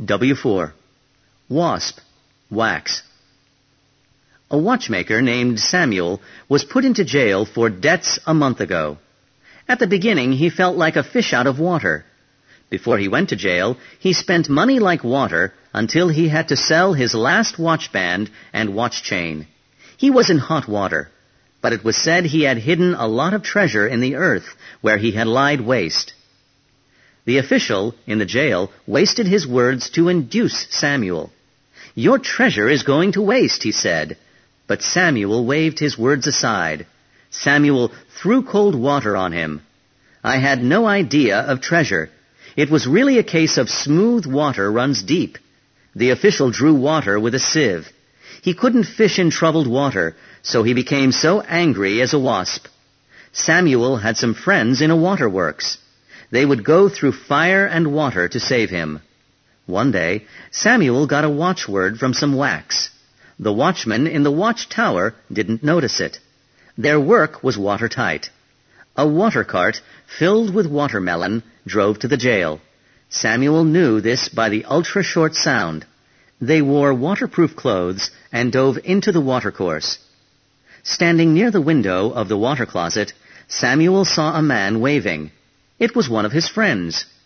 W4. Wasp, wax. A watchmaker named Samuel was put into jail for debts a month ago. At the beginning, he felt like a fish out of water. Before he went to jail, he spent money like water until he had to sell his last watch band and watch chain. He was in hot water, but it was said he had hidden a lot of treasure in the earth where he had lied waste. The official in the jail wasted his words to induce Samuel. "Your treasure is going to waste," he said. But Samuel waved his words aside. Samuel threw cold water on him. "I had no idea of treasure. It was really a case of smooth water runs deep." The official drew water with a sieve. He couldn't fish in troubled water, so he became so angry as a wasp. Samuel had some friends in a waterworks. They would go through fire and water to save him. One day, Samuel got a watchword from some wax. The watchmen in the watchtower didn't notice it. Their work was watertight. A water cart filled with watermelon drove to the jail. Samuel knew this by the ultra-short sound. They wore waterproof clothes and dove into the watercourse. Standing near the window of the water closet, Samuel saw a man waving. It was one of his friends.